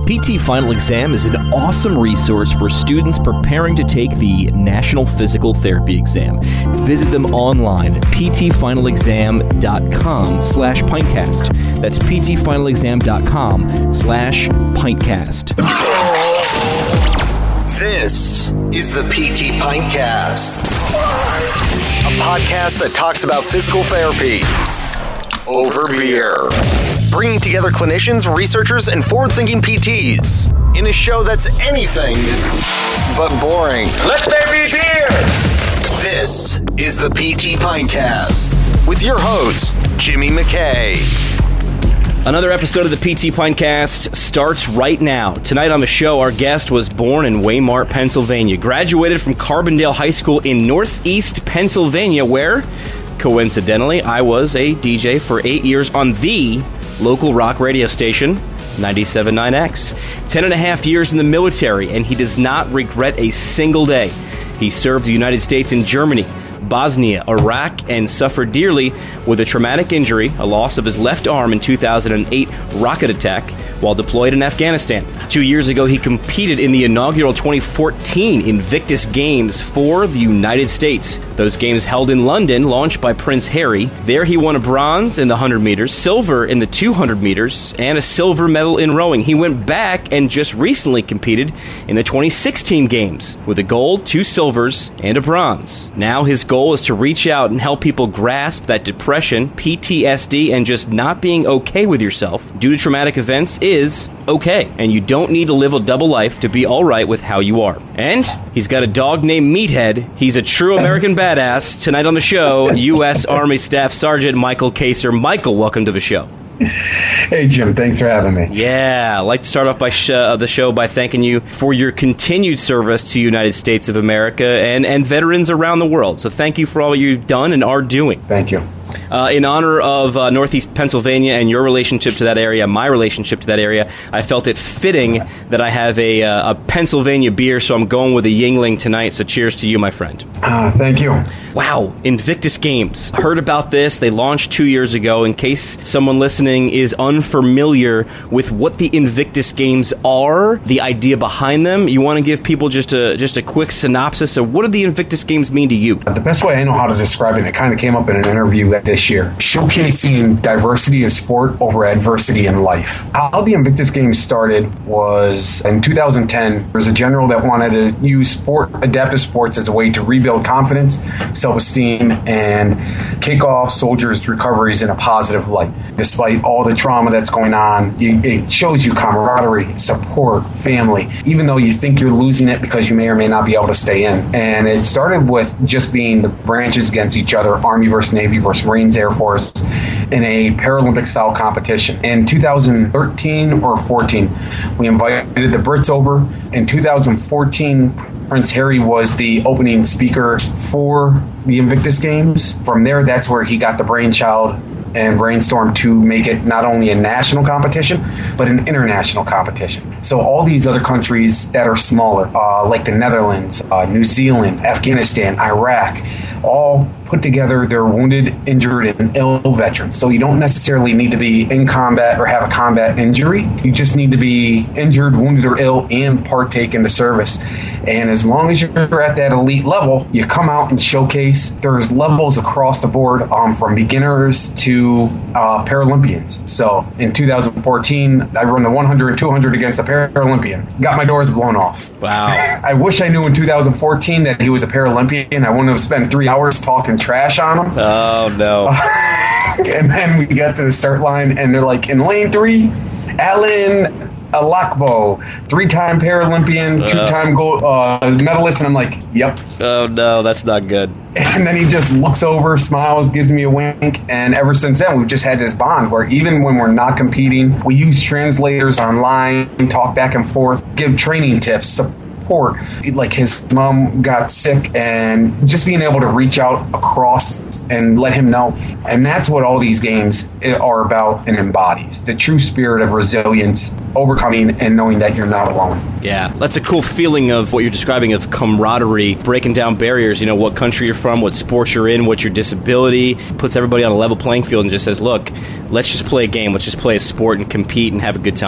PT Final Exam is an awesome resource for students preparing to take the National Physical Therapy Exam. Visit them online at ptfinalexam.com/pintcast. That's ptfinalexam.com/pintcast. This is the PT Pintcast, a podcast that talks about physical therapy over beer. Bringing together clinicians, researchers, and forward-thinking PTs in a show that's anything but boring. Let there be beer! This is the PT Pintcast with your host, Jimmy McKay. Another episode of the PT Pintcast starts right now. Tonight on the show, our guest was born in Waymart, Pennsylvania, graduated from Carbondale High School in Northeast Pennsylvania, where, coincidentally, I was a DJ for 8 years on the local rock radio station, 97.9X. 10 and a half years in the military, and he does not regret a single day. He served the United States in Germany, Bosnia, Iraq, and suffered dearly with a traumatic injury, a loss of his left arm in 2008 rocket attack while deployed in Afghanistan. 2 years ago, he competed in the inaugural 2014 Invictus Games for the United States. Those games held in London, launched by Prince Harry. There he won a bronze in the 100 meters, silver in the 200 meters, and a silver medal in rowing. He went back and just recently competed in the 2016 Games with a gold, 2 silvers, and a bronze. Now his goal is to reach out and help people grasp that depression, PTSD, and just not being okay with yourself due to traumatic events is okay, and you don't need to live a double life to be alright with how you are. And he's got a dog named Meathead. He's a true American badass. Tonight on the show, U.S. Army Staff Sergeant Michael Kaser. Michael, welcome to the show. Hey, Jim. Thanks for having me. Yeah, I'd like to start off by the show by thanking you for your continued service to the United States of America and veterans around the world. So thank you for all you've done and are doing. Thank you. In honor of Northeast Pennsylvania and your relationship to that area, my relationship to that area, I felt it fitting that I have a Pennsylvania beer, so I'm going with a Yuengling tonight. So cheers to you, my friend. Thank you. Wow, Invictus Games. Heard about this. They launched 2 years ago. In case someone listening is unfamiliar with what the Invictus Games are, the idea behind them, you want to give people just a quick synopsis of what do the Invictus Games mean to you? The best way I know how to describe it kind of came up in an interview this year, showcasing diversity of sport over adversity in life. How the Invictus Games started was in 2010. There was a general that wanted to use adaptive sports as a way to rebuild confidence, self-esteem, and kick off soldiers' recoveries in a positive light. Despite all the trauma that's going on, it shows you camaraderie, support, family, even though you think you're losing it because you may or may not be able to stay in. And it started with just being the branches against each other, Army versus Navy versus Marines, Air Force, in a Paralympic-style competition. In 2013 or 14, we invited the Brits over. In 2014, Prince Harry was the opening speaker for the Invictus Games. From there, that's where he got the brainchild and brainstormed to make it not only a national competition, but an international competition. So all these other countries that are smaller, like the Netherlands, New Zealand, Afghanistan, Iraq, all put together their wounded, injured, and ill veterans. So you don't necessarily need to be in combat or have a combat injury. You just need to be injured, wounded, or ill and partake in the service. And as long as you're at that elite level, you come out and showcase. There's levels across the board, from beginners to Paralympians. So in 2014, I run the 100 and 200 against a Paralympian. Got my doors blown off. Wow. I wish I knew in 2014 that he was a Paralympian. I wouldn't have spent 3 hours talking trash on him. Oh, no. And then we got to the start line, and they're like, in lane 3, Alan Alakbo, 3-time Paralympian, 2-time gold medalist, and I'm like, yep. Oh, no, that's not good. And then he just looks over, smiles, gives me a wink, and ever since then, we've just had this bond where even when we're not competing, we use translators online, talk back and forth, give training tips, support. Like his mom got sick, and just being able to reach out across and let him know. And that's what all these games are about and embodies. The true spirit of resilience, overcoming, and knowing that you're not alone. Yeah, that's a cool feeling of what you're describing of camaraderie, breaking down barriers, you know, what country you're from, what sports you're in, what's your disability, puts everybody on a level playing field and just says, look, let's just play a game, let's just play a sport and compete and have a good time.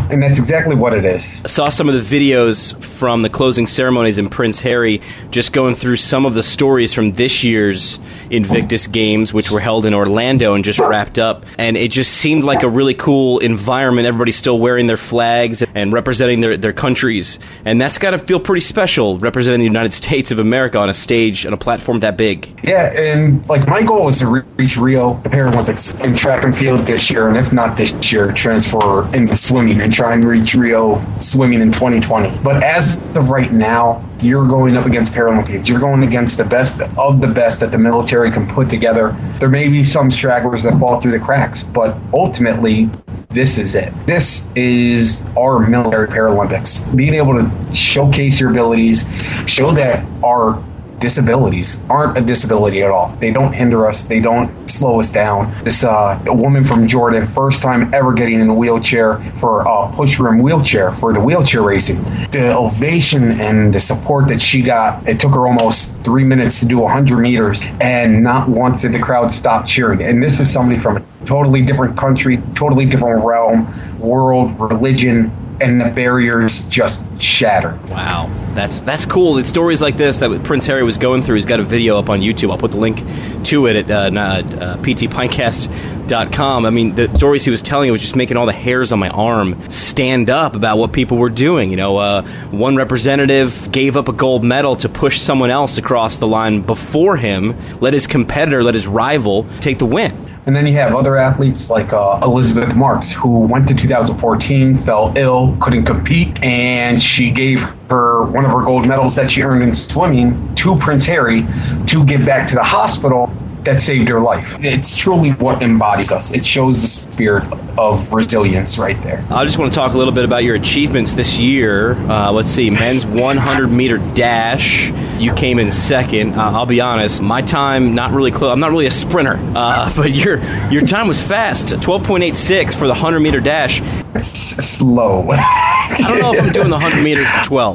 and that's exactly what it is. I saw some of the videos from the closing ceremonies in Prince Harry, just going through some of the stories from this year's Invictus Games, which were held in Orlando and just wrapped up. And it just seemed like a really cool environment. Everybody's still wearing their flags and representing their countries. And that's got to feel pretty special, representing the United States of America on a stage, on a platform that big. Yeah, and like my goal was to reach Rio, the Paralympics, in track and field this year, and if not this year, transfer into swimming and try and reach Rio swimming in 2020. But as of right now, you're going up against Paralympians. You're going against the best of the best that the military can put together. There may be some stragglers that fall through the cracks, but ultimately, this is it. This is our military Paralympics. Being able to showcase your abilities, show that our disabilities aren't a disability at all. They don't hinder us. They don't slow us down. This a woman from Jordan, first time ever getting in a wheelchair for a push-room wheelchair for the wheelchair racing. The ovation and the support that she got, it took her almost 3 minutes to do 100 meters, and not once did the crowd stop cheering. And this is somebody from a totally different country, totally different realm, world, religion, and the barriers just shattered. Wow. That's cool. It's stories like this that Prince Harry was going through. He's got a video up on YouTube. I'll put the link to it at ptpintcast.com. I mean, the stories he was telling was just making all the hairs on my arm stand up about what people were doing. You know, one representative gave up a gold medal to push someone else across the line before him, let his rival, take the win. And then you have other athletes like Elizabeth Marks, who went to 2014, fell ill, couldn't compete, and she gave her one of her gold medals that she earned in swimming to Prince Harry to give back to the hospital that saved her life. It's truly what embodies us. It shows the spirit of resilience right there. I just want to talk a little bit about your achievements this year. Let's see, men's 100-meter dash. You came in second. I'll be honest, my time, not really close. I'm not really a sprinter, but your time was fast, 12.86 for the 100-meter dash. It's slow. I don't know if I'm doing the 100 meters for 12.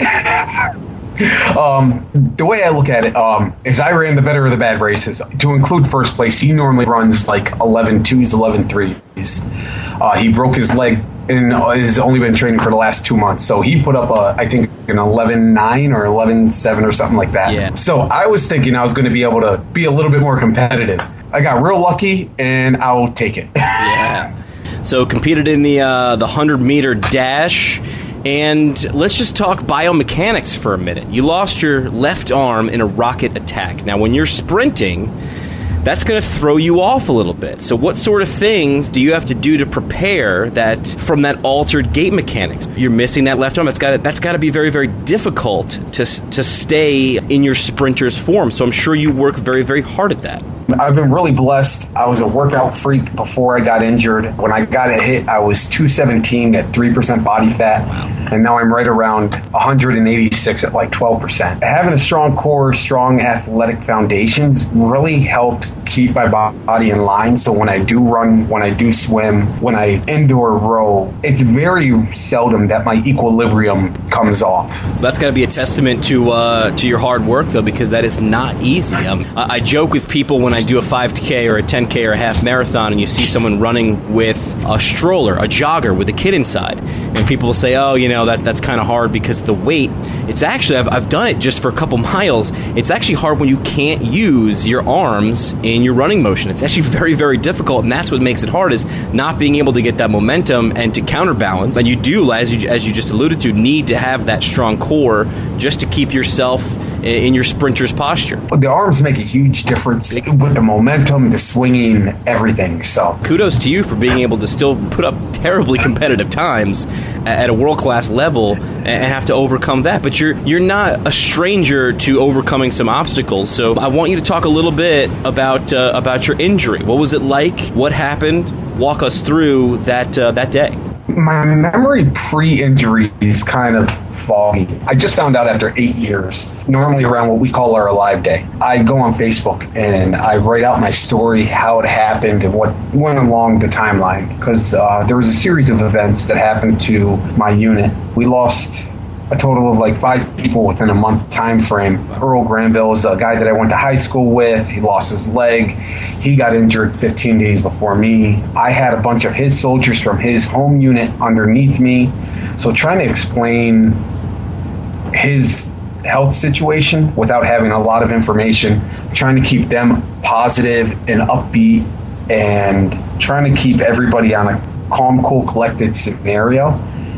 The way I look at it is I ran the better of the bad races. To include first place, he normally runs like 11.2s, 11.3s. He broke his leg and has only been training for the last 2 months. So he put up, I think, an 11.9 or 11.7 or something like that. Yeah. So I was thinking I was going to be able to be a little bit more competitive. I got real lucky, and I'll take it. Yeah. So competed in the 100-meter dash. And let's just talk biomechanics for a minute. You lost your left arm in a rocket attack. Now, when you're sprinting, that's going to throw you off a little bit. So what sort of things do you have to do to prepare that from that altered gait mechanics? You're missing that left arm. That's got to be very, very difficult to stay in your sprinter's form. So I'm sure you work very, very hard at that. I've been really blessed. I was a workout freak before I got injured. When I got hit, I was 217 at 3% body fat. Wow. And now I'm right around 186 at like 12%. Having a strong core, strong athletic foundations really helped keep my body in line. So when I do run, when I do swim, when I indoor row, it's very seldom that my equilibrium comes off. That's got to be a testament to your hard work, though, because that is not easy. I joke with people when I do a 5K or a 10K or a half marathon and you see someone running with a stroller, a jogger with a kid inside, and people will say, oh, you know, that's kind of hard because of the weight. It's actually, I've done it just for a couple miles. It's actually hard when you can't use your arms in your running motion. It's actually very, very difficult, and that's what makes it hard, is not being able to get that momentum and to counterbalance. And you do, as you just alluded to, need to have that strong core just to keep yourself in your sprinter's posture. The arms make a huge difference with the momentum, the swinging, everything. So kudos to you for being able to still put up terribly competitive times at a world-class level and have to overcome that. But you're not a stranger to overcoming some obstacles. So I want you to talk a little bit about your injury. What was it like? What happened? Walk us through that day. My memory pre-injury is kind of foggy. I just found out after 8 years, normally around what we call our Alive Day. I go on Facebook and I write out my story, how it happened, and what went along the timeline. Because there was a series of events that happened to my unit. We lost a total of like 5 people within a month time frame. Earl Granville is a guy that I went to high school with. He lost his leg. He got injured 15 days before me. I had a bunch of his soldiers from his home unit underneath me So trying to explain his health situation without having a lot of information, trying to keep them positive and upbeat, and trying to keep everybody on a calm, cool, collected scenario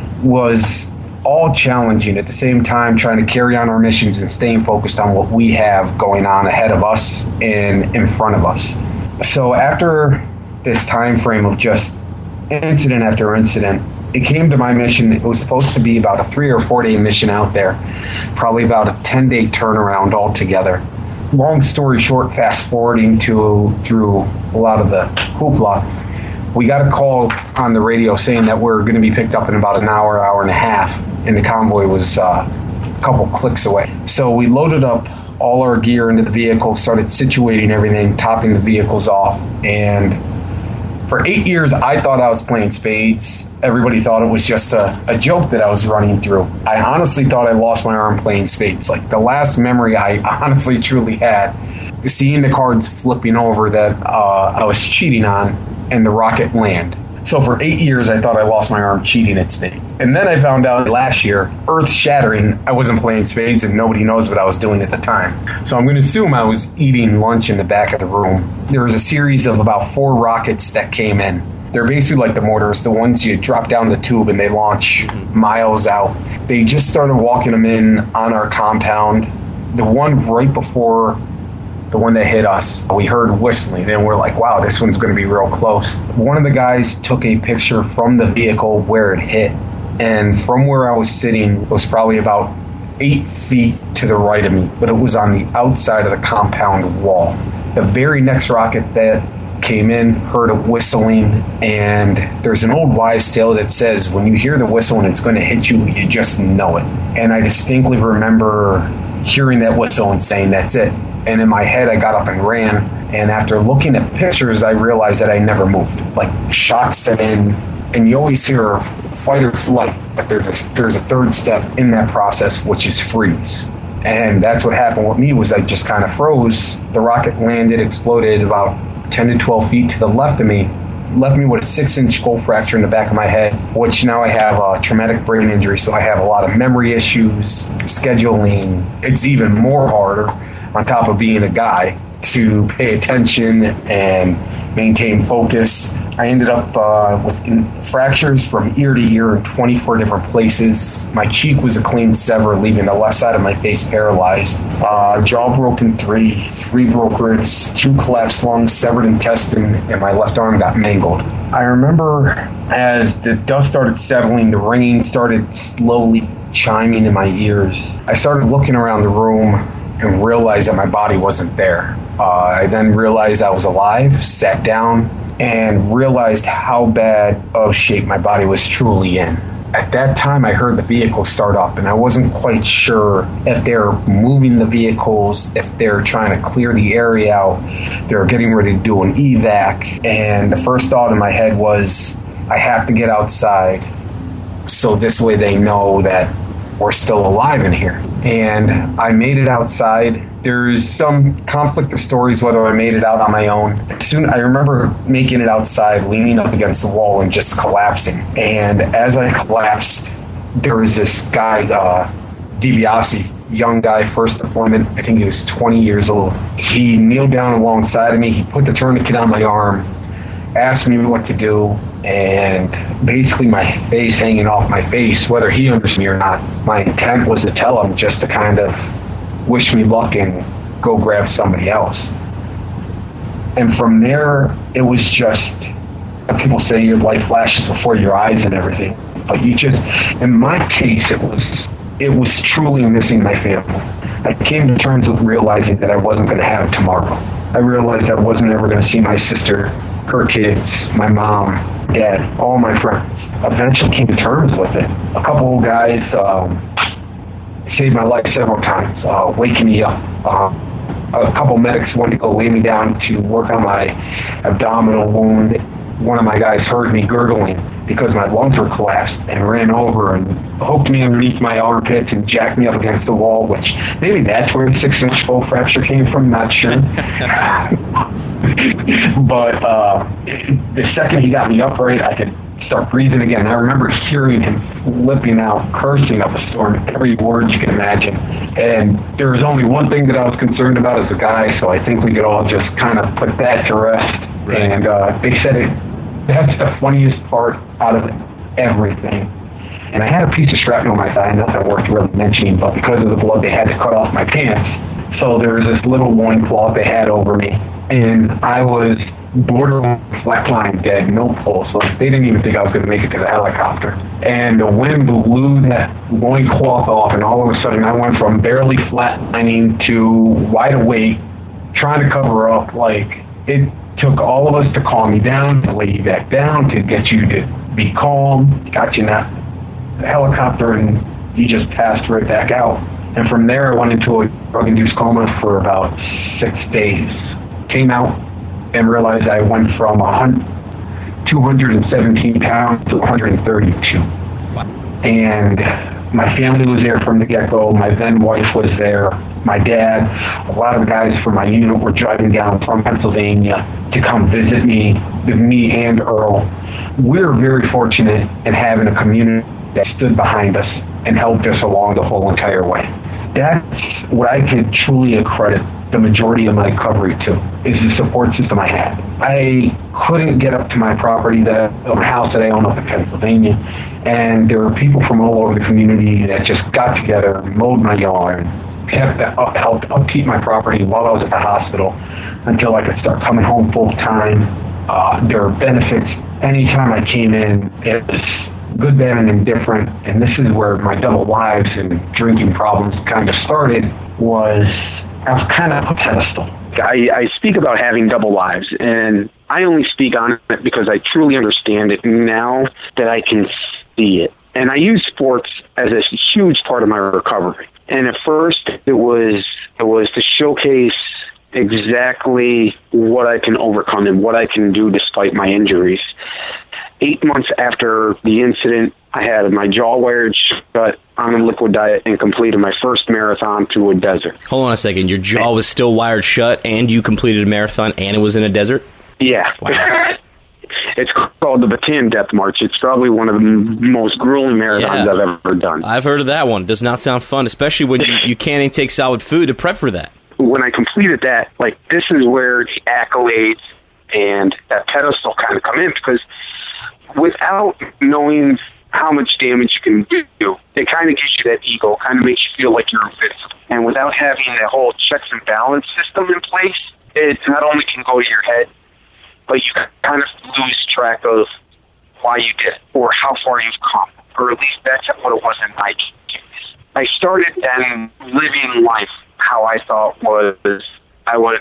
was all challenging. At the same time, trying to carry on our missions and staying focused on what we have going on ahead of us and in front of us. So after this time frame of just incident after incident, it came to my mission. It was supposed to be about a 3 or 4 day mission out there, probably about a 10-day turnaround altogether. Long story short, fast forwarding through a lot of the hoopla, we got a call on the radio saying that we're going to be picked up in about an hour, hour and a half, and the convoy was a couple clicks away. So we loaded up all our gear into the vehicle, started situating everything, topping the vehicles off, and for 8 years, I thought I was playing spades. Everybody thought it was just a joke that I was running through. I honestly thought I lost my arm playing spades. Like, the last memory I honestly truly had, seeing the cards flipping over that I was cheating on and the rocket land. So for 8 years, I thought I lost my arm cheating at spades. And then I found out last year, earth-shattering, I wasn't playing spades and nobody knows what I was doing at the time. So I'm going to assume I was eating lunch in the back of the room. There was a series of about 4 rockets that came in. They're basically like the mortars, the ones you drop down the tube and they launch miles out. They just started walking them in on our compound. The one right before the one that hit us, we heard whistling, and we're like, wow, this one's going to be real close. One of the guys took a picture from the vehicle where it hit, and from where I was sitting, it was probably about 8 feet to the right of me, but it was on the outside of the compound wall. The very next rocket that came in, heard a whistling, and there's an old wives' tale that says when you hear the whistle and it's going to hit you, you just know it. And I distinctly remember hearing that whistle and saying, that's it. And in my head, I got up and ran. And after looking at pictures, I realized that I never moved. Like, shock set in, and you always hear fight or flight, but there's a third step in that process, which is freeze. And that's what happened with me, was I just kind of froze. The rocket landed, exploded about 10 to 12 feet to the left of me, left me with a 6-inch skull fracture in the back of my head, which now I have a traumatic brain injury, so I have a lot of memory issues, scheduling. It's even more harder, on top of being a guy, to pay attention and maintain focus. I ended up with fractures from ear to ear in 24 different places. My cheek was a clean sever, leaving the left side of my face paralyzed. Jaw broken 3 broke ribs, 2 collapsed lungs, severed intestine, and my left arm got mangled. I remember as the dust started settling, the rain started slowly chiming in my ears. I started looking around the room and realized that my body wasn't there. I then realized I was alive, sat down, and realized how bad of shape my body was truly in. At that time, I heard the vehicle start up, and I wasn't quite sure if they're moving the vehicles, if they're trying to clear the area out, they're getting ready to do an evac. And the first thought in my head was, I have to get outside, so this way they know that we're still alive in here. And I made it outside. There's some conflict of stories whether I made it out on my own. Soon, I remember making it outside, leaning up against the wall and just collapsing. And as I collapsed, there was this guy, DiBiase, young guy, first deployment. I think he was 20 years old. He kneeled down alongside of me. He put the tourniquet on my arm, asked me what to do, and basically my face hanging off my face, whether he understood me or not. My intent was to tell him just to kind of wish me luck and go grab somebody else. And from there, it was just, people say your life flashes before your eyes and everything, but you just, in my case, it was truly missing my family. I came to terms with realizing that I wasn't going to have tomorrow. I realized I wasn't ever going to see my sister, her kids, my mom, dad, all my friends. Eventually came to terms with it. A couple of guys saved my life several times, waking me up. A couple medics went to go lay me down to work on my abdominal wound. One of my guys heard me gurgling because my lungs were collapsed and ran over and hooked me underneath my armpits and jacked me up against the wall, which maybe that's where the 6-inch skull fracture came from, not sure. But the second he got me upright, I could start breathing again. I remember hearing him flipping out, cursing up a storm, every word you can imagine. And there was only one thing that I was concerned about as a guy, so I think we could all just kind of put that to rest. Right. And they said that's the funniest part out of everything. And I had a piece of shrapnel on my thigh, nothing worth really mentioning, but because of the blood, they had to cut off my pants. So there was this little loincloth they had over me, and I was borderline flatline dead, no pulse. So they didn't even think I was going to make it to the helicopter. And the wind blew that loincloth off, and all of a sudden I went from barely flatlining to wide awake, trying to cover up. Like, it took all of us to calm me down, to lay you back down, to get you to be calm, got you in that helicopter, and you just passed right back out. And from there, I went into a drug-induced coma for about 6 days. Came out and realized I went from 217 pounds to 132. And my family was there from the get-go. My then wife was there. My dad, a lot of the guys from my unit were driving down from Pennsylvania to come visit me and Earl. We were very fortunate in having a community that stood behind us and helped us along the whole entire way. That's what I could truly accredit the majority of my recovery to, is the support system I had. I couldn't get up to my property, the house that I own up in Pennsylvania, and there were people from all over the community that just got together, mowed my yard, helped upkeep my property while I was at the hospital until I could start coming home full time. There were benefits. Anytime I came in, it was good, bad, and indifferent. And this is where my double lives and drinking problems kind of started, was I was kind of a pedestal. I speak about having double lives, and I only speak on it because I truly understand it now that I can see it. And I use sports as a huge part of my recovery. And at first, it was to showcase exactly what I can overcome and what I can do despite my injuries. 8 months after the incident, I had my jaw wired shut on a liquid diet and completed my first marathon through a desert. Hold on a second. Your jaw was still wired shut, and you completed a marathon, and it was in a desert? Yeah. Wow. It's called the Bataan Death March. It's probably one of the most grueling marathons I've ever done. I've heard of that one. Does not sound fun, especially when you can't even take solid food to prep for that. When I completed that, like, this is where the accolades and that pedestal kind of come in, because without knowing how much damage you can do, it kind of gives you that ego, kind of makes you feel like you're invincible. And without having that whole checks and balance system in place, it not only can go to your head, but you kind of lose track of why you did it or how far you've come. Or at least that's what it was in my case. I started then living life how I thought was I would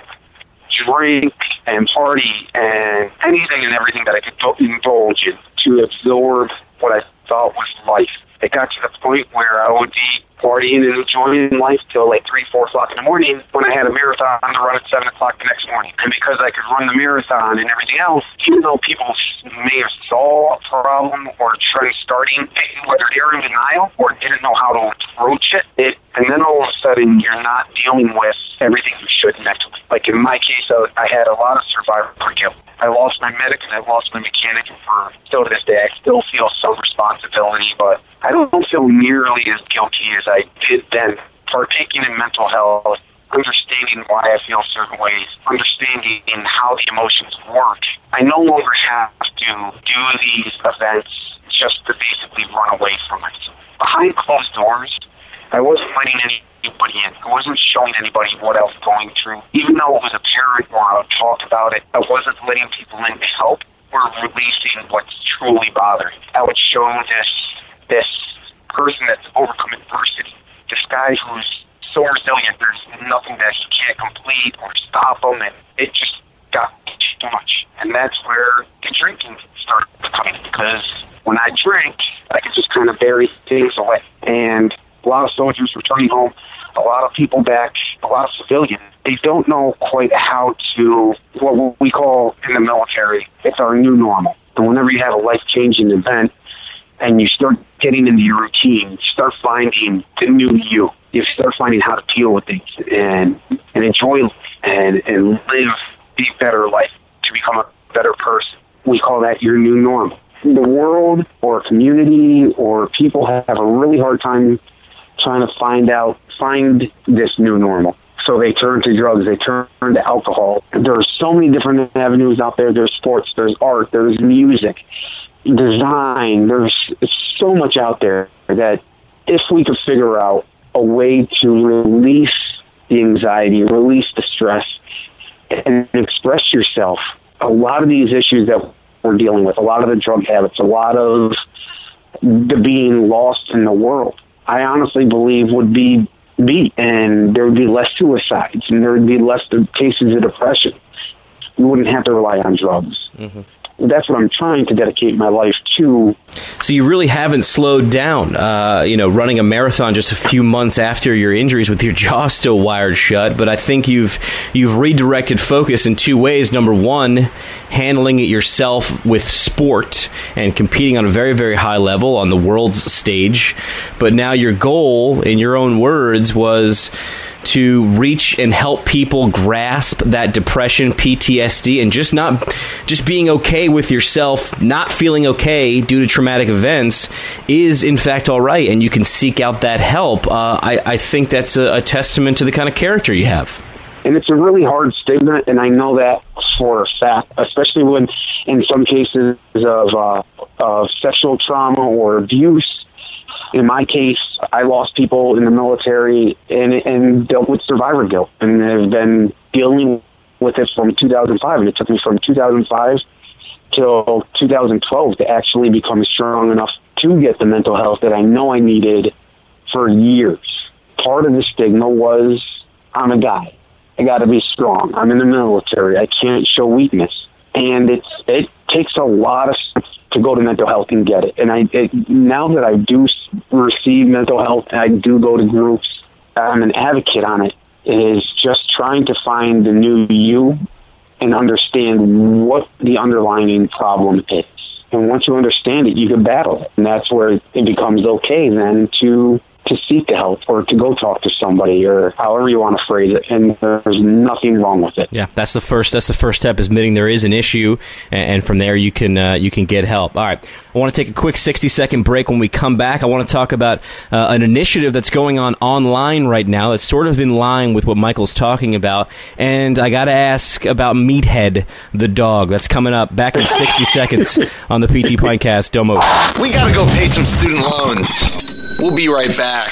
drink and party and anything and everything that I could indulge in to absorb what I thought was life. It got to the point where I would be partying and enjoying life till like 3, 4 o'clock in the morning when I had a marathon to run at 7 o'clock the next morning. And because I could run the marathon and everything else, even though people may have saw a problem or trend starting, whether they were in denial or didn't know how to approach it, and then all of a sudden you're not dealing with everything you should mentally. Like in my case, I had a lot of survivor guilt. I lost my medic and I lost my mechanic, and still to this day, I still feel some responsibility, but I don't feel nearly as guilty as I did then. Partaking in mental health, understanding why I feel certain ways, understanding how the emotions work. I no longer have to do these events just to basically run away from myself. Behind closed doors, I wasn't letting anybody in. I wasn't showing anybody what I was going through. Even though it was apparent or I would talk about it, I wasn't letting people in to help or releasing what's truly bothering. I would show this person that's overcome adversity, this guy who's so resilient, there's nothing that he can't complete or stop him, and it just got too much. And that's where the drinking started coming, because when I drank, I could just kind of bury things away. And a lot of soldiers returning home, a lot of people back, a lot of civilians, they don't know quite how to, what we call in the military, it's our new normal. And whenever you have a life-changing event and you start getting into your routine, you start finding the new you. You start finding how to deal with things and enjoy and live a better life to become a better person. We call that your new normal. the world or community or people have a really hard time trying to find this new normal. So they turn to drugs, they turn to alcohol. There's so many different avenues out there. There's sports, there's art, there's music, design. There's so much out there that if we could figure out a way to release the anxiety, release the stress, and express yourself, a lot of these issues that we're dealing with, a lot of the drug habits, a lot of the being lost in the world, I honestly believe would be beat, and there would be less suicides, and there would be less cases of depression. You wouldn't have to rely on drugs. Mm-hmm. That's what I'm trying to dedicate my life to. So you really haven't slowed down, running a marathon just a few months after your injuries with your jaw still wired shut. But I think you've redirected focus in two ways. Number one, handling it yourself with sport and competing on a very, very high level on the world's stage. But now your goal, in your own words, was to reach and help people grasp that depression, PTSD, and just being okay with yourself, not feeling okay due to traumatic events is in fact all right, and you can seek out that help. I think that's a testament to the kind of character you have. And it's a really hard stigma, and I know that for a fact, especially when in some cases of sexual trauma or abuse. In my case, I lost people in the military and dealt with survivor guilt, and have been dealing with it from 2005. And it took me from 2005 till 2012 to actually become strong enough to get the mental health that I know I needed for years. Part of the stigma was, I'm a guy. I got to be strong. I'm in the military. I can't show weakness. And it takes a lot of strength to go to mental health and get it. And now that I do receive mental health, and I do go to groups, I'm an advocate on it. It is just trying to find the new you and understand what the underlying problem is. And once you understand it, you can battle it. And that's where it becomes okay then to seek the help or to go talk to somebody or however you want to phrase it. And there's nothing wrong with it. Yeah, that's the first step, is admitting there is an issue, and from there you can get help. All right, I want to take a quick 60-second break. When we come back, I want to talk about an initiative that's going on online right now that's sort of in line with what Michael's talking about. And I got to ask about Meathead, the dog. That's coming up back in 60 seconds on the PT Podcast. Domo. We got to go pay some student loans. We'll be right back.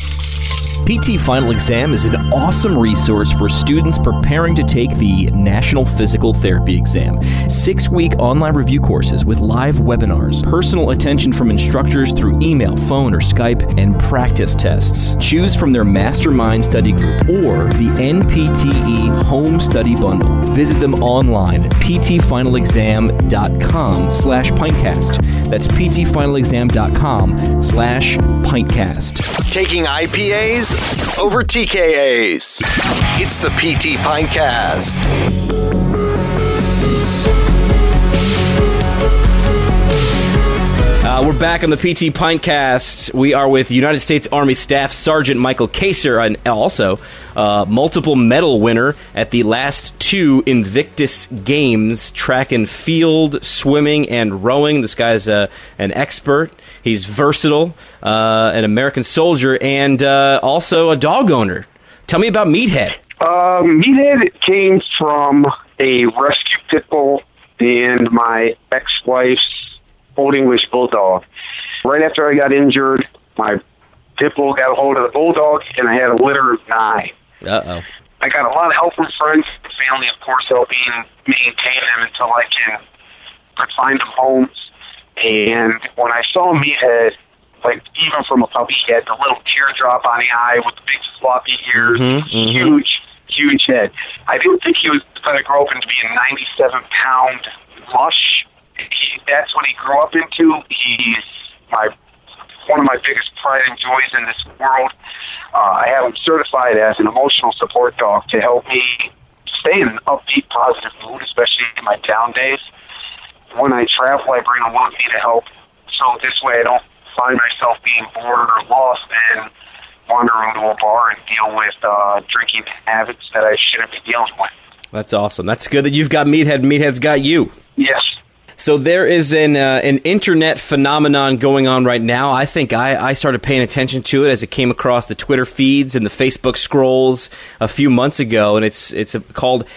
PT Final Exam is an awesome resource for students preparing to take the National Physical Therapy Exam. 6-week online review courses with live webinars, personal attention from instructors through email, phone, or Skype, and practice tests. Choose from their Mastermind Study Group or the NPTE Home Study Bundle. Visit them online at ptfinalexam.com/pintcast. That's ptfinalexam.com/pintcast. Taking IPAs over TKAs. It's the PT Pintcast. We're back on the PT Pintcast. We are with United States Army Staff Sergeant Michael Kaser, and also multiple medal winner at the last 2 Invictus Games, track and field, swimming, and rowing. This guy's an expert. He's versatile, an American soldier, and also a dog owner. Tell me about Meathead. Meathead came from a rescue pit bull and my ex-wife's Old English bulldog. Right after I got injured, my pit bull got a hold of the bulldog, and I had a litter of 9. Uh-oh. I got a lot of help from friends and family, of course, helping maintain them until I could find them homes. And when I saw Meathead, like even from a puppy, he had the little teardrop on the eye with the big floppy ears, huge head. I didn't think he was going to grow up into be a 97-pound mush. That's what he grew up into. He's one of my biggest pride and joys in this world. I have him certified as an emotional support dog to help me stay in an upbeat, positive mood, especially in my down days. When I travel, I bring him with me to help, so this way I don't find myself being bored or lost and wander into a bar and deal with drinking habits that I shouldn't be dealing with. That's awesome. That's good that you've got Meathead. Meathead's got you. Yes. So there is an internet phenomenon going on right now. I think I started paying attention to it as it came across the Twitter feeds and the Facebook scrolls a few months ago, and it's called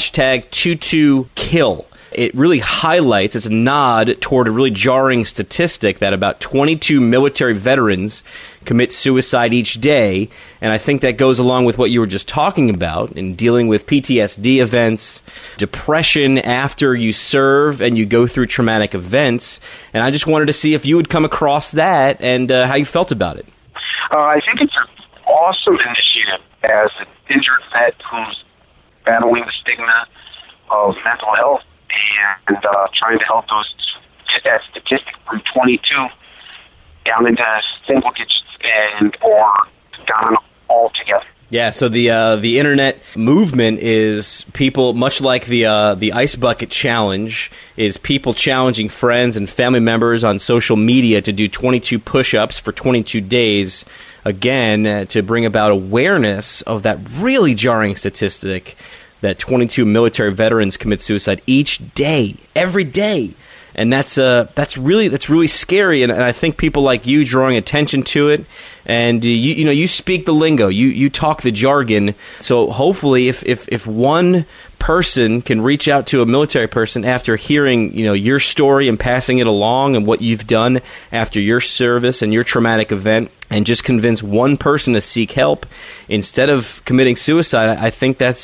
#22kill. It really highlights, it's a nod toward a really jarring statistic that about 22 military veterans commit suicide each day. And I think that goes along with what you were just talking about in dealing with PTSD events, depression after you serve and you go through traumatic events. And I just wanted to see if you would come across that and how you felt about it. I think it's an awesome initiative as an injured vet who's battling the stigma of mental health and trying to help those, get that statistic from 22 down into single digits or down altogether. Yeah, so the internet movement is people, much like the Ice Bucket Challenge, is people challenging friends and family members on social media to do 22 push-ups for 22 days, again, to bring about awareness of that really jarring statistic that 22 military veterans commit suicide each day, every day. And that's really scary, and I think people like you drawing attention to it, and you speak the lingo, you talk the jargon. So hopefully, if one person can reach out to a military person after hearing your story and passing it along and what you've done after your service and your traumatic event, and just convince one person to seek help instead of committing suicide, I think that's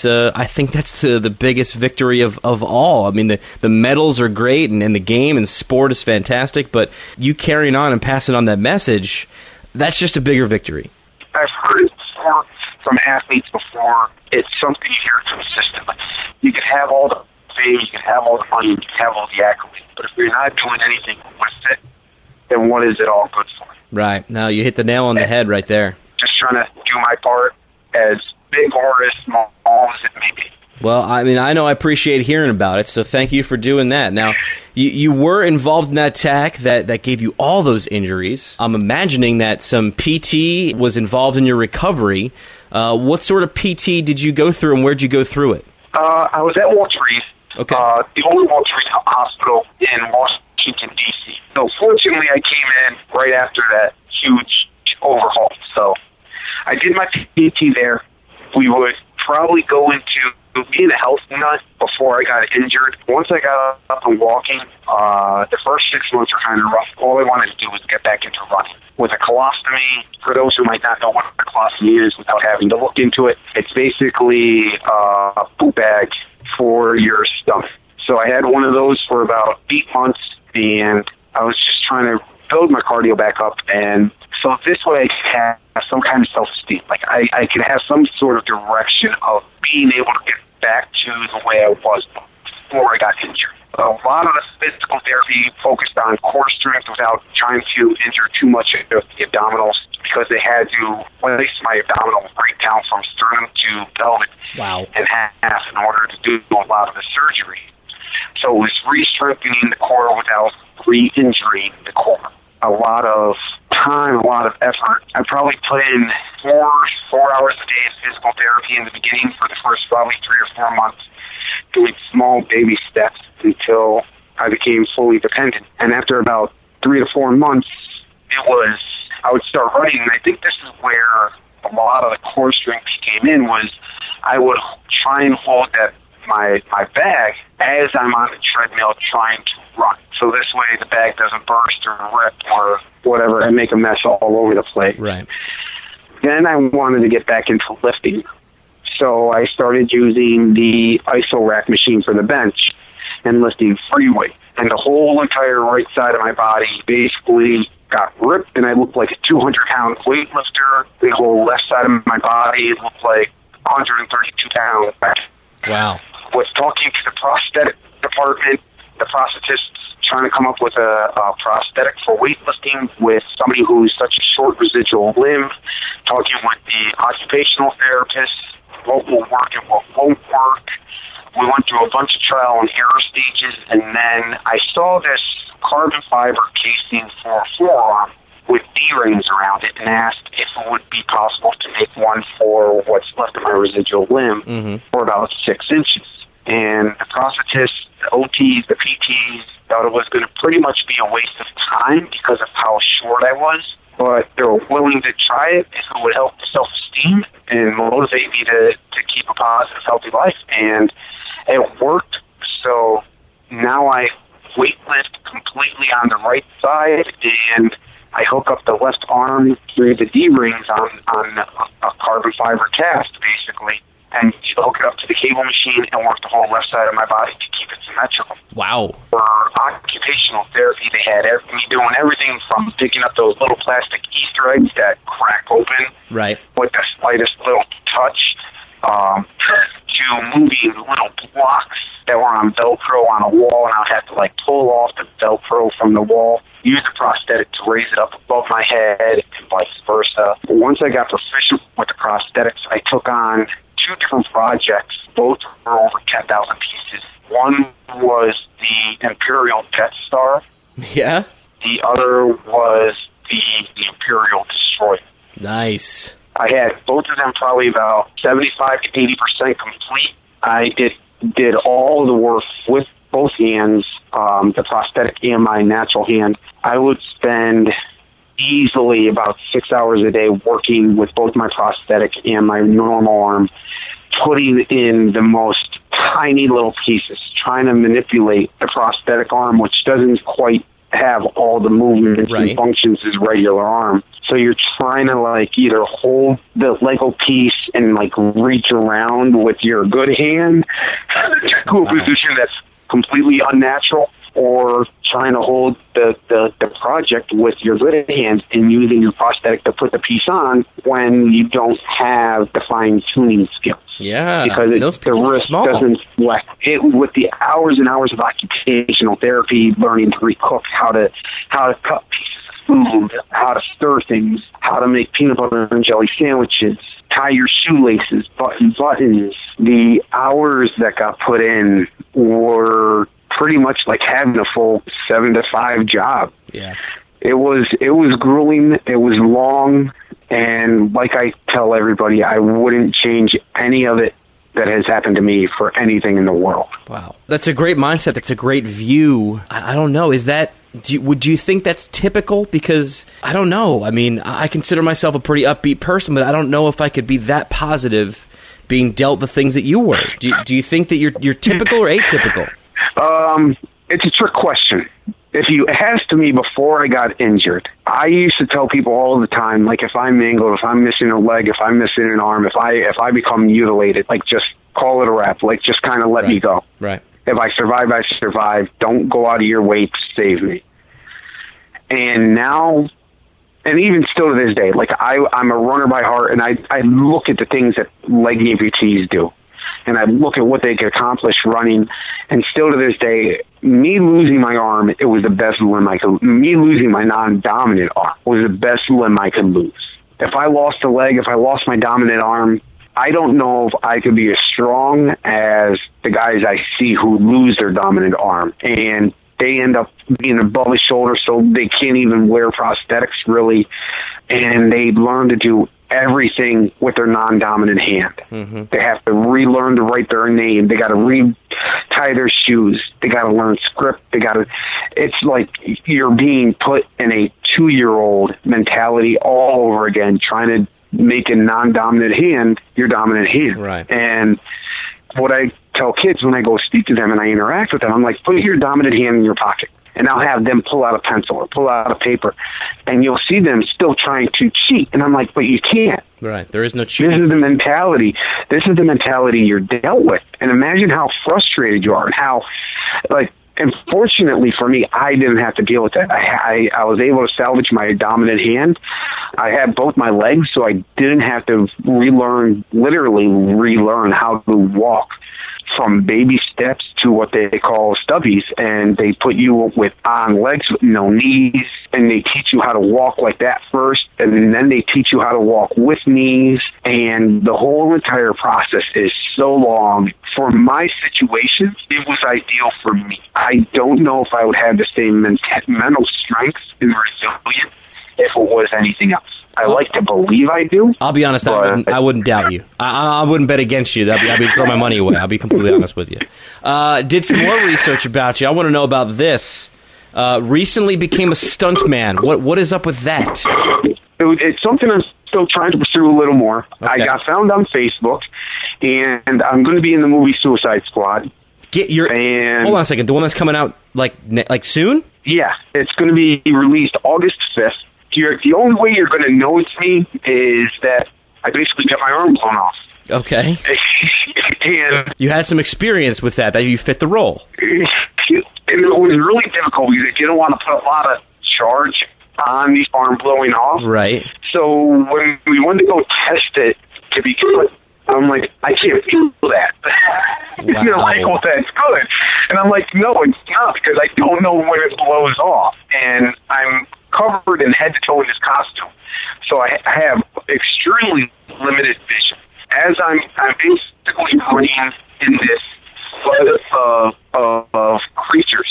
the biggest victory of all. I mean, the medals are great and the game and sport is fantastic, but you carrying on and passing on that message, that's just a bigger victory. I've heard it before from athletes before. It's something you hear consistently. You can have all the fame, you can have all the money, you can have all the accolades, but if you're not doing anything with it, then what is it all good for? Right. Now you hit the nail on the head right there. Just trying to do my part, as big or as small as it may be. Well, I mean, I know I appreciate hearing about it, so thank you for doing that. Now, you were involved in that attack that gave you all those injuries. I'm imagining that some PT was involved in your recovery. What sort of PT did you go through, and where'd you go through it? I was at Walter Reed, the only Walter Reed hospital in Washington, D.C. So fortunately, I came in right after that huge overhaul. So I did my PT there. We would probably go into being a health nut before I got injured. Once I got up and walking, the first 6 months were kind of rough. All I wanted to do was get back into running. With a colostomy, for those who might not know what a colostomy is without having to look into it, it's basically a poop bag for your stomach. So I had one of those for about 8 months, and I was just trying to build my cardio back up, and so this way I could have some kind of self-esteem. Like I could have some sort of direction of being able to get back to the way I was before I got injured. A lot of the physical therapy focused on core strength without trying to injure too much of the abdominals, because they had to place my abdominal right down from sternum to pelvic in half in order to do a lot of the surgery. So it was re-strengthening the core without re-injuring the core. A lot of time, a lot of effort. I probably put in 4 hours a day of physical therapy in the beginning for the first probably 3 or 4 months, doing small baby steps until I became fully dependent. And after about 3 to 4 months, I would start running, and I think this is where a lot of the core strength came in, was I would try and hold my bag as I'm on the treadmill trying to run. So this way the bag doesn't burst or rip or whatever and make a mess all over the place. Right. Then I wanted to get back into lifting. So I started using the iso rack machine for the bench and lifting free weight. And the whole entire right side of my body basically got ripped, and I looked like a 200-pound weightlifter. The whole left side of my body looked like 132 pounds. Wow. Was talking to the prosthetic department, the prosthetist, trying to come up with a prosthetic for weightlifting with somebody who's such a short residual limb, talking with the occupational therapist, what will work and what won't work. We went through a bunch of trial and error stages, and then I saw this carbon fiber casing for a forearm with D-rings around it, and asked if it would be possible to make one for what's left of my residual limb for about 6 inches. And the prosthetists, the OTs, the PTs thought it was going to pretty much be a waste of time because of how short I was. But they were willing to try it if it would help the self-esteem and motivate me to keep a positive, healthy life. And it worked. So now I weightlift completely on the right side, and I hook up the left arm through the D-rings on a carbon fiber cast, basically. And hook it up to the cable machine and work the whole left side of my body to keep it symmetrical. Wow. For occupational therapy, they had me doing everything from picking up those little plastic Easter eggs that crack open Right. with the slightest little touch, to moving little blocks that were on Velcro on a wall, and I would have to pull off the Velcro from the wall, use the prosthetic to raise it up above my head, and vice versa. Once I got proficient with the prosthetics, I took on 2 different projects. Both were over 10,000 pieces. One was the Imperial Death Star. Yeah. The other was the Imperial Destroyer. Nice. I had both of them probably about 75 to 80% complete. I did all the work with both hands, the prosthetic and my natural hand. I would spend easily about 6 hours a day working with both my prosthetic and my normal arm, putting in the most tiny little pieces, trying to manipulate the prosthetic arm, which doesn't quite have all the movements Right. and functions as regular arm. So you're trying to either hold the Lego piece and reach around with your good hand to a position that's completely unnatural, or trying to hold the project with your good hand and using your prosthetic to put the piece on when you don't have the fine-tuning skills. Yeah. Because those the pieces are wrist small. doesn't it with the hours and hours of occupational therapy, learning to recook, how to cut pieces of food, how to stir things, how to make peanut butter and jelly sandwiches, tie your shoelaces, button buttons. The hours that got put in were pretty much like having a full 7 to 5 job. Yeah. It was grueling. It was long. And like I tell everybody, I wouldn't change any of it that has happened to me for anything in the world. Wow. That's a great mindset. That's a great view. I don't know. Is that, would you think that's typical? Because I don't know. I mean, I consider myself a pretty upbeat person, but I don't know if I could be that positive being dealt the things that you were. Do you think that you're typical or atypical? It's a trick question. If you asked me before I got injured, I used to tell people all the time, if I'm mangled, if I'm missing a leg, if I'm missing an arm, if I become mutilated, just call it a wrap. Just kind of let me go. Right. If I survive, I survive. Don't go out of your way to save me. And now, and even still to this day, I'm a runner by heart, and I look at the things that leg amputees do. And I look at what they could accomplish running, and still to this day, me losing my arm, it was the best limb I could. Me losing my non-dominant arm was the best limb I could lose. If I lost a leg, if I lost my dominant arm, I don't know if I could be as strong as the guys I see who lose their dominant arm, and they end up being above the shoulder, so they can't even wear prosthetics really, and they learn to do everything with their non-dominant hand. Mm-hmm. They have to relearn to write their name. They got to re-tie their shoes. They got to learn script. It's like you're being put in a 2-year-old mentality all over again, trying to make a non-dominant hand your dominant hand. Right. And what I tell kids when I go speak to them and I interact with them, I'm like, put your dominant hand in your pocket. And I'll have them pull out a pencil or pull out a paper, and you'll see them still trying to cheat. And I'm like, but you can't. Right. There is no cheating. This is the mentality. This is the mentality you're dealt with. And imagine how frustrated you are and how, unfortunately for me, I didn't have to deal with that. I was able to salvage my dominant hand. I had both my legs, so I didn't have to literally relearn how to walk from baby steps to what they call stubbies, and they put you on legs with no knees, and they teach you how to walk like that first, and then they teach you how to walk with knees, and the whole entire process is so long. For my situation, it was ideal for me. I don't know if I would have the same mental strength and resilience if it was anything else. I like to believe I do. I'll be honest, I wouldn't doubt you. I wouldn't bet against you. I'd be throwing my money away. I'll be completely honest with you. Did some more research about you. I want to know about this. Recently became a stuntman. What is up with that? It's something I'm still trying to pursue a little more. Okay. I got found on Facebook, and I'm going to be in the movie Suicide Squad. Hold on a second. The one that's coming out like soon? Yeah, it's going to be released August 5th. The only way you're going to know it's me is that I basically got my arm blown off. Okay. And you had some experience with that you fit the role. And it was really difficult because you don't want to put a lot of charge on the arm blowing off. Right. So when we wanted to go test it to be good, I'm like, I can't feel that. Wow. And they're like, well, that's good. And I'm like, no, it's not, because I don't know when it blows off. And I'm covered in head to toe in this costume. So I have extremely limited vision. As I'm basically running in this flood of creatures,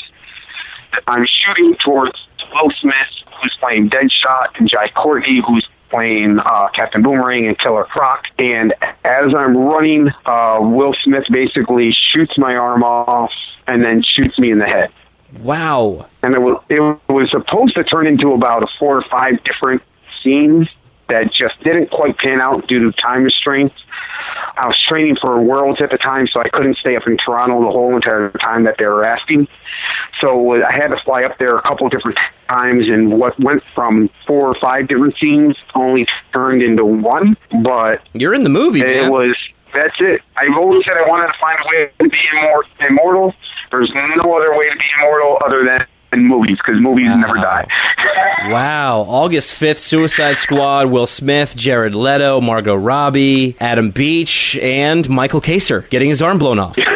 I'm shooting towards Will Smith, who's playing Deadshot, and Jai Courtney, who's playing Captain Boomerang and Killer Croc. And as I'm running, Will Smith basically shoots my arm off and then shoots me in the head. Wow. And it was supposed to turn into about 4 or 5 different scenes that just didn't quite pan out due to time restraints. I was training for Worlds at the time, so I couldn't stay up in Toronto the whole entire time that they were asking. So I had to fly up there a couple of different times, and what went from 4 or 5 different scenes only turned into one. But you're in the movie, man. That's it. I always said I wanted to find a way to be immortal. There's no other way to be immortal other than in movies, because movies never die. Wow. August 5th, Suicide Squad, Will Smith, Jared Leto, Margot Robbie, Adam Beach, and Michael Kaser getting his arm blown off.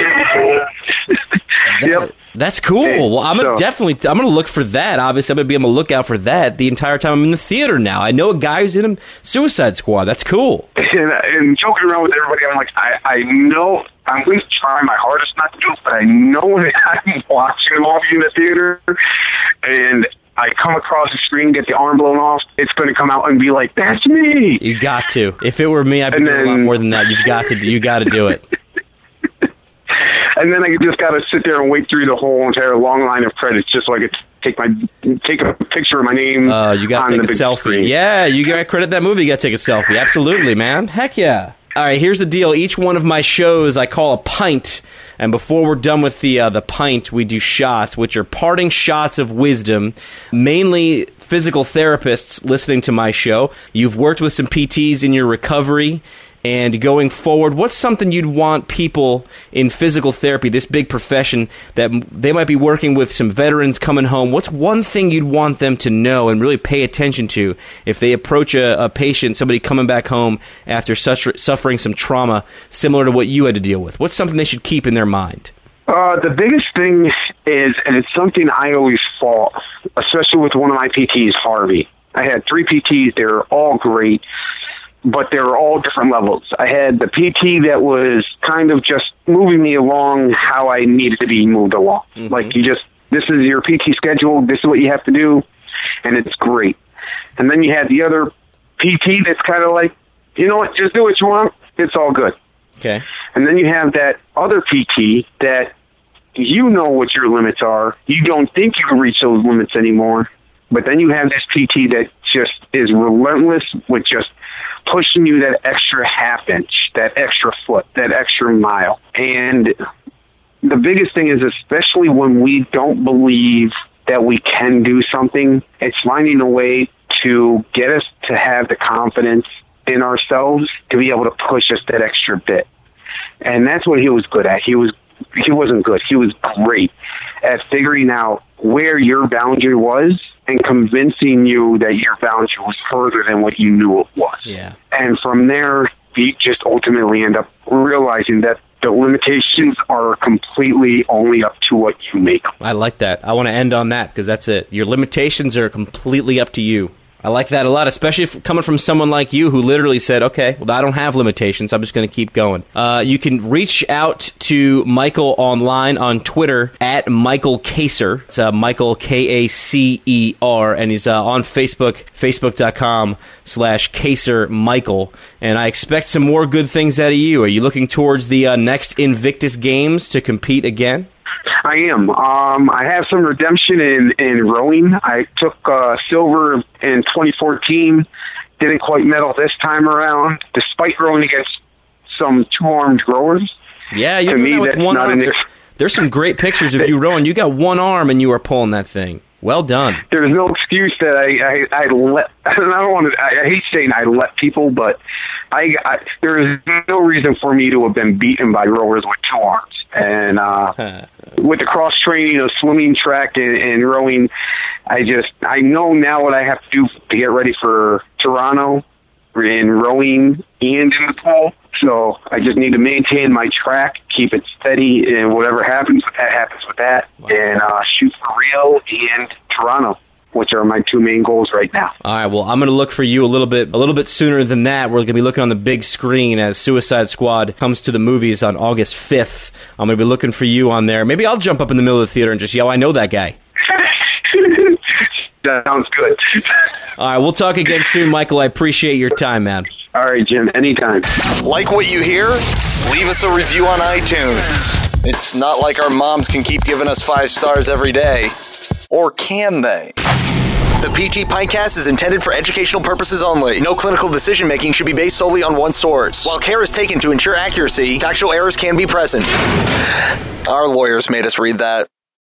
Yep. That's cool. Well, I'm going to look for that. Obviously, I'm going to be on the lookout for that the entire time I'm in the theater now. I know a guy who's in Suicide Squad. That's cool. And joking around with everybody, I'm like, I know, I'm going to try my hardest not to do it, but I know when I'm watching a movie in the theater and I come across the screen, get the arm blown off, it's going to come out and be like, that's me. You got to. If it were me, I'd be doing a lot more than that. You got to do it. And then I just got to sit there and wait through the whole entire long line of credits just so I could take a picture of my name. You got to take a selfie. Screen. Yeah, you got to credit that movie. You got to take a selfie. Absolutely, man. Heck yeah. All right, here's the deal. Each one of my shows I call a pint, and before we're done with the pint, we do shots, which are parting shots of wisdom, mainly physical therapists listening to my show. You've worked with some PTs in your recovery, and going forward, what's something you'd want people in physical therapy, this big profession, that they might be working with some veterans coming home, what's one thing you'd want them to know and really pay attention to if they approach a patient, somebody coming back home after suffering some trauma similar to what you had to deal with? What's something they should keep in their mind? The biggest thing is, and it's something I always fault, especially with one of my PTs, Harvey. I had 3 PTs. They were all great, but they were all different levels. I had the PT that was kind of just moving me along how I needed to be moved along. Mm-hmm. Like, this is your PT schedule, this is what you have to do, and it's great. And then you had the other PT that's kind of like, you know what, just do what you want, it's all good. Okay. And then you have that other PT that you know what your limits are. You don't think you can reach those limits anymore. But then you have this PT that just is relentless with just pushing you that extra half inch, that extra foot, that extra mile. And the biggest thing is, especially when we don't believe that we can do something, it's finding a way to get us to have the confidence in ourselves to be able to push us that extra bit. And that's what he was good at. He wasn't good. He was great at figuring out where your boundary was and convincing you that your boundary was further than what you knew it was. Yeah. And from there, you just ultimately end up realizing that the limitations are completely only up to what you make them. I like that. I want to end on that because that's it. Your limitations are completely up to you. I like that a lot, especially coming from someone like you who literally said, okay, well, I don't have limitations. I'm just going to keep going. You can reach out to Michael online on Twitter at Michael Kacer. It's Michael Kacer, and he's on Facebook, facebook.com/Kacer Michael. And I expect some more good things out of you. Are you looking towards the next Invictus Games to compete again? I am. I have some redemption in rowing. I took silver in 2014. Didn't quite medal this time around, despite rowing against some two-armed rowers. Yeah, you're doing that with one arm. There's some great pictures of you rowing. You got one arm and you are pulling that thing. Well done. There's no excuse that I let. I don't want to. I hate saying I let people, but there is no reason for me to have been beaten by rowers with two arms. And with the cross training of swimming, track, and rowing, I know now what I have to do to get ready for Toronto in rowing and in the pool. So I just need to maintain my track, keep it steady, and whatever happens with that, and shoot for Rio and Toronto, which are my two main goals right now. All right, well, I'm going to look for you a little bit sooner than that. We're going to be looking on the big screen as Suicide Squad comes to the movies on August 5th. I'm going to be looking for you on there. Maybe I'll jump up in the middle of the theater and just yell, I know that guy. That sounds good. All right, we'll talk again soon, Michael. I appreciate your time, man. All right, Jim, anytime. Like what you hear? Leave us a review on iTunes. It's not like our moms can keep giving us 5 stars every day. Or can they? The PT Pintcast is intended for educational purposes only. No clinical decision-making should be based solely on one source. While care is taken to ensure accuracy, factual errors can be present. Our lawyers made us read that.